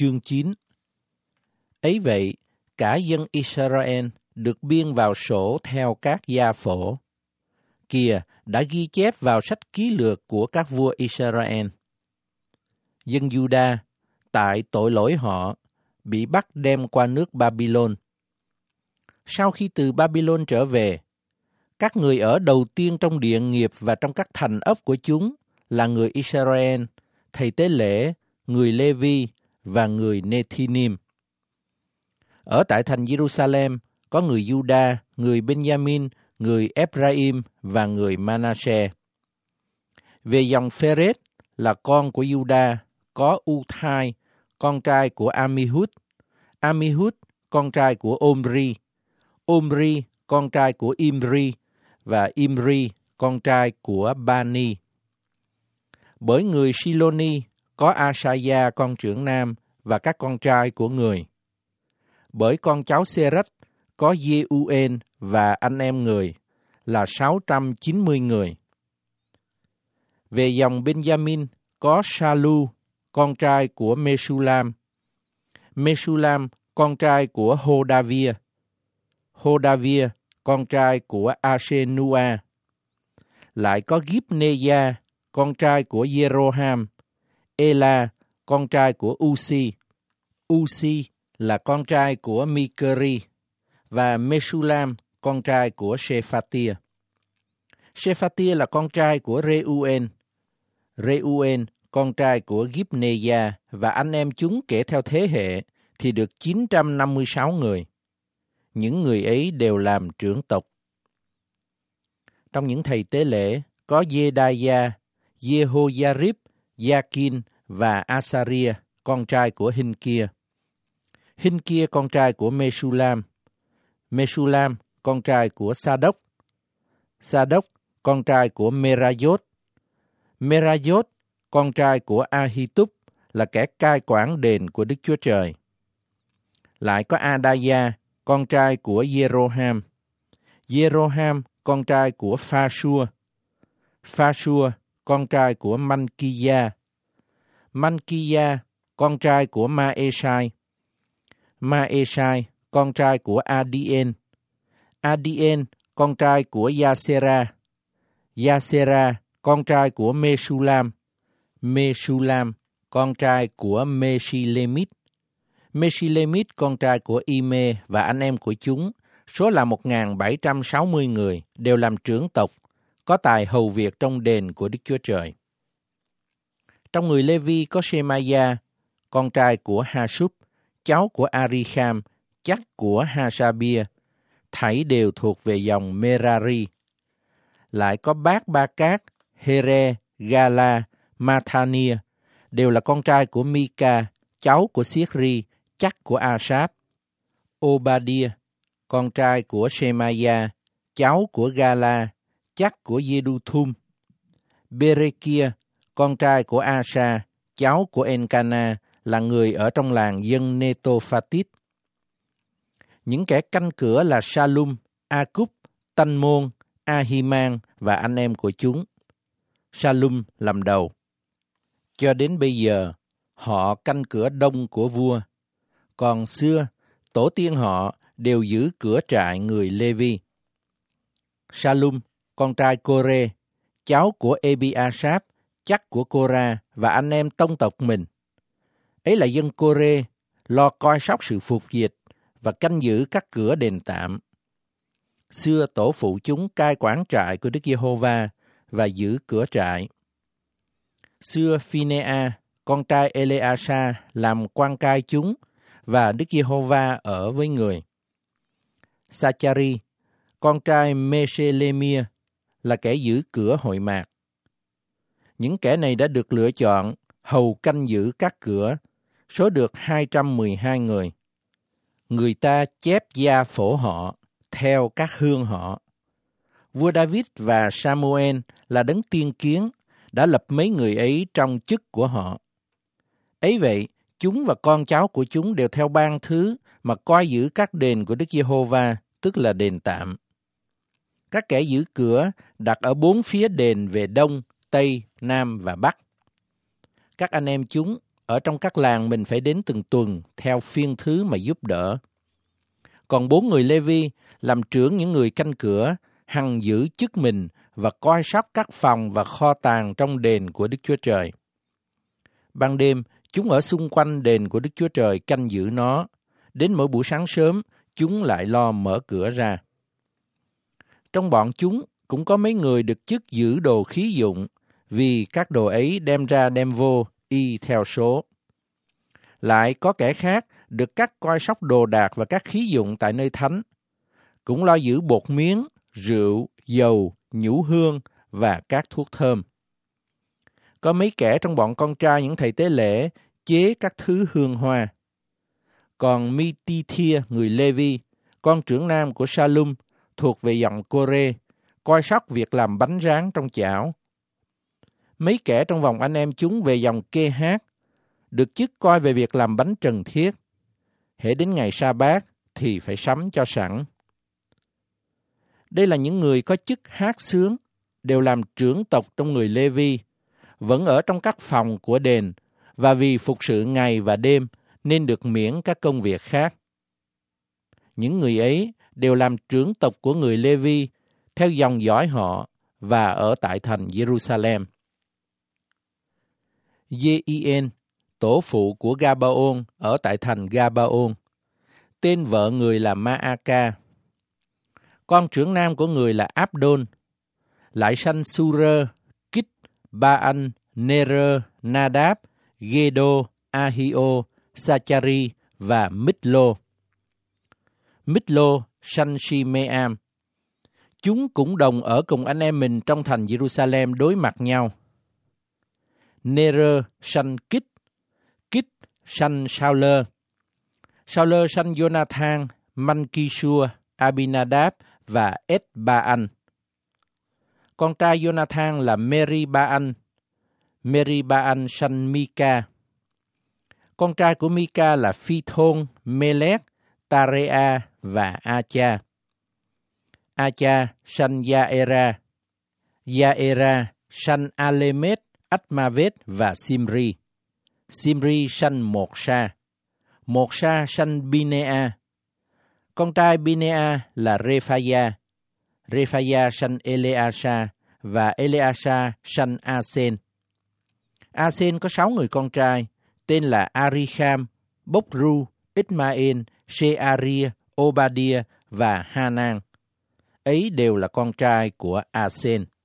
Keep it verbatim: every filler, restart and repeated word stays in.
chương chín. Ấy vậy, cả dân Israel được biên vào sổ theo các gia phổ. Kìa, đã ghi chép vào sách ký lược của các vua Israel. Dân Juda, tại tội lỗi họ, bị bắt đem qua nước Babylon. Sau khi từ Babylon trở về, các người ở đầu tiên trong địa nghiệp và trong các thành ấp của chúng là người Israel, thầy tế lễ, người Lê-vi và người Nethinim. Ở tại thành Jerusalem có người Juda, người Benjamin, người Ephraim và người Manasseh. Về dòng Phêrết là con của Juda, có U-thai, con trai của Amihud, Amihud, con trai của Omri, Omri, con trai của Imri, và Imri, con trai của Bani. Bởi người Siloni có Asaya con trưởng nam và các con trai của người. Bởi con cháu Serach có Giê-u-en và anh em người là sáu trăm chín mươi người. Về dòng Benjamin có Salu, con trai của Mesulam, Mesulam, con trai của Hodavia, Hodavia, con trai của Asenua. Lại có Gibneya, con trai của Jeroham, Ela, con trai của Uzi, Uzi là con trai của Mikeri, và Mesulam, con trai của Shephatia. Shephatia là con trai của Reuel, Reuel, con trai của Gibneya, và anh em chúng kể theo thế hệ thì được chín trăm năm mươi sáu người. Những người ấy đều làm trưởng tộc. Trong những thầy tế lễ có Jedaiah, Jehoiarib, Yakin và Asaria, con trai của Hinkia. Hinkia, con trai của Mesulam, Mesulam, con trai của Sadoc, Sadoc, con trai của Merayot, Merayot, con trai của Ahitub, là kẻ cai quản đền của Đức Chúa Trời. Lại có Adaya, con trai của Jeroham, Jeroham, con trai của Phasua, Phasua, con trai của Mankiya, Mankiya, con trai của Maesai, Maesai, con trai của Adien, Adien, con trai của Yasera, Yasera, con trai của Mesulam, Mesulam, con trai của Meshilemit, Meshilemit, con trai của Ime và anh em của chúng, số là một nghìn bảy trăm sáu mươi người, đều làm trưởng tộc, có tài hầu việc trong đền của Đức Chúa Trời. Trong người Lê-vi có Shemaiah, con trai của Hasub, cháu của Arikham, chắc của Hasabia, thảy đều thuộc về dòng Merari. Lại có Bát Ba Cát, Here, Gala, Mathania, đều là con trai của Mika, cháu của Sichri, chắc của Asap. Obadiah, con trai của Shemaiah, cháu của Gala, chắc của Jeduthun. Berekia, con trai của Asa, cháu của Encana, là người ở trong làng dân Netophatit. Những kẻ canh cửa là Salum, Akub, Tanh-môn, Ahiman và anh em của chúng. Salum làm đầu. Cho đến bây giờ, họ canh cửa đông của vua. Còn xưa, tổ tiên họ đều giữ cửa trại người Lê-vi. Salum, con trai Cô-rê, cháu của Ebi-asap, chắc của Cô-ra và anh em tông tộc mình. Ấy là dân Cô-rê, lo coi sóc sự phục dịch và canh giữ các cửa đền tạm. Xưa tổ phụ chúng cai quản trại của Đức Giê-hô-va và giữ cửa trại. Xưa Phinea, con trai Ele-asa, làm quan cai chúng và Đức Giê-hô-va ở với người. Sachari, con trai Meshelemia, là kẻ giữ cửa hội mạc. Những kẻ này đã được lựa chọn hầu canh giữ các cửa, số được hai trăm mười hai người. Người ta chép gia phổ họ theo các hương họ. Vua David và Samuel là đấng tiên kiến, đã lập mấy người ấy trong chức của họ. Ấy vậy, chúng và con cháu của chúng đều theo ban thứ mà coi giữ các đền của Đức Giê-hô-va, tức là đền tạm. Các kẻ giữ cửa đặt ở bốn phía đền về đông, tây, nam và bắc. Các anh em chúng ở trong các làng mình phải đến từng tuần theo phiên thứ mà giúp đỡ. Còn bốn người Lê-vi làm trưởng những người canh cửa, hằng giữ chức mình và coi sóc các phòng và kho tàng trong đền của Đức Chúa Trời. Ban đêm, chúng ở xung quanh đền của Đức Chúa Trời canh giữ nó. Đến mỗi buổi sáng sớm, chúng lại lo mở cửa ra. Trong bọn chúng cũng có mấy người được chức giữ đồ khí dụng, vì các đồ ấy đem ra đem vô, y theo số. Lại có kẻ khác được cắt coi sóc đồ đạc và các khí dụng tại nơi thánh, cũng lo giữ bột miếng, rượu, dầu, nhũ hương và các thuốc thơm. Có mấy kẻ trong bọn con trai những thầy tế lễ chế các thứ hương hoa. Còn Mi-ti-thia người Lê-vi, con trưởng nam của Sa-lum, thuộc về dòng Cô-rê, coi sóc việc làm bánh rán trong chảo. Mấy kẻ trong vòng anh em chúng về dòng Kê-hát, được chức coi về việc làm bánh trần thiết. Hễ đến ngày sa-bát thì phải sắm cho sẵn. Đây là những người có chức hát sướng, đều làm trưởng tộc trong người Lê-vi, vẫn ở trong các phòng của đền, và vì phục sự ngày và đêm nên được miễn các công việc khác. Những người ấy đều làm trưởng tộc của người Lê-vi theo dòng dõi họ và ở tại thành Jerusalem. Giê-i-en, tổ phụ của Ga-ba-ôn, ở tại thành Ga-ba-ôn. Tên vợ người là Ma-a-ca. Con trưởng nam của người là Áp-đôn. Lại sanh Su-rơ, Kích, Ba-anh, Nê-rơ, Na-đáp, Ghê-đô, A-hi-ô, Sa-cha-ri và Mít-lô. Mít-lô sanh Shi-mê-am. Chúng cũng đồng ở cùng anh em mình trong thành Jerusalem đối mặt nhau. Nê-rơ sanh Kích, Kích sanh Sao-lơ. Sao-lơ sanh Jonathan, Man-ki-sua, Abinadab và Ết-ba-anh. Con trai Jonathan là Meri-ba-anh. Meri-ba-anh sanh Mi-ca. Con trai của Mi-ca là Phi-thôn, Mê-lét, Ta-rê-a và A-cha. A-cha sanh Ya-e-ra. Ya-e-ra sanh A-lê-mết, Ách-ma-vết và Sim-ri. Sim-ri sanh Một-sa. Một-sa sanh Bi-nê-a. Con trai Bi-nê-a là Rê-pha-gia. Rê-pha-gia sanh Ê-lê-a-sa và Ê-lê-a-sa sanh A-sen. A-sen có sáu người con trai, tên là A-ri-kham, Bốc-ru, Ít-ma-en, Shê-a-ria, Ô-ba-đia và Ha-nan. Ấy đều là con trai của A-sen.